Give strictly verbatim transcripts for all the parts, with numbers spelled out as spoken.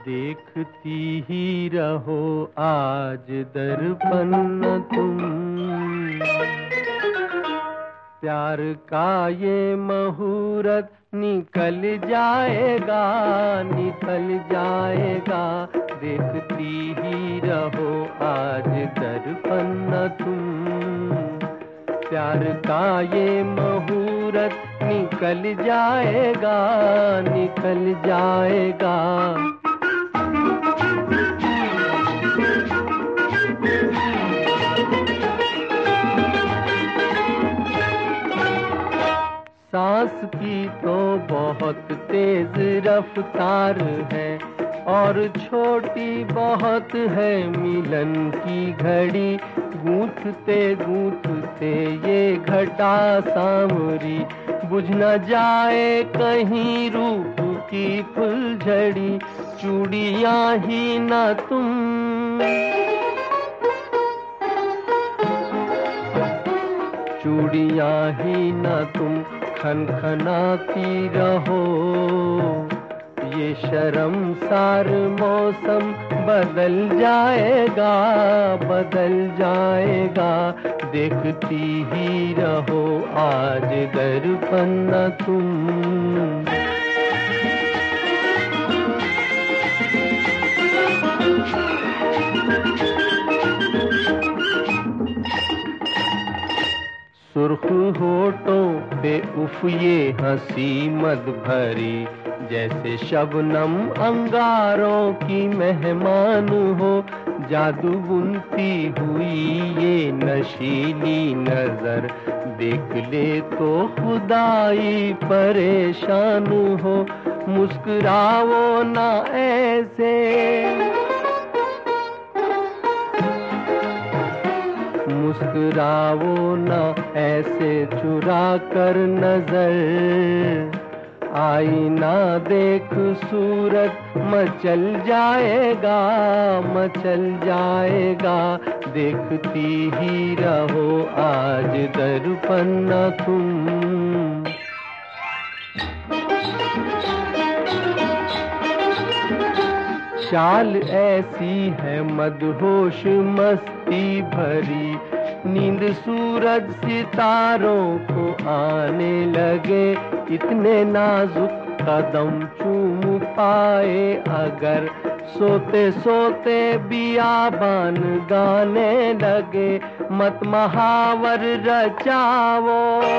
देखती ही रहो आज दर्पण न तुम, प्यार का ये मुहूर्त निकल जाएगा, निकल जाएगा। देखती ही रहो आज दर्पण न तुम, प्यार का ये मुहूर्त निकल जाएगा, निकल जाएगा। सांस की तो बहुत तेज रफ्तार है और छोटी बहुत है मिलन की घड़ी। गूंथते गूंथते ये घटा सांवरी, बुझ न जाए कहीं रूप की फुलझड़ी। चूड़ियां ही न तुम, चूड़ियां ही न तुम खनखनाती रहो। ये शर्मसार मौसम बदल जाएगा, बदल जाएगा। देखती ही रहो आज दर्पण न तुम। सुर्ख होठों पे उफ ये हंसी मद भरी, जैसे शबनम अंगारों की मेहमान हो। जादू बुनती हुई ये नशीली नजर, देख ले तो खुदाई परेशान हो। मुस्कुराओ ना ऐसे, मुस्कुराओ ना ऐसे चुरा कर नजर। आईना देख सूरत मचल जाएगा, मचल जाएगा। देखती ही रहो आज दर्पण न तुम। चाल ऐसी है मदहोश मस्ती भरी, नींद सूरज सितारों को आने लगे। इतने नाजुक कदम चूम पाए अगर, सोते सोते बियाबान गाने लगे। मत महावर रचाओ,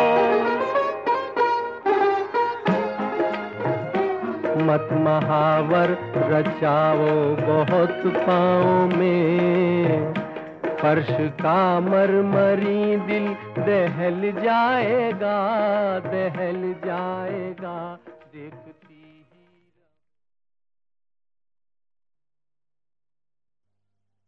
मत महावर रचाओ बहुत पाँव में। फर्श का मरमरी दिल दहल जाएगा, दहल जाएगा। देख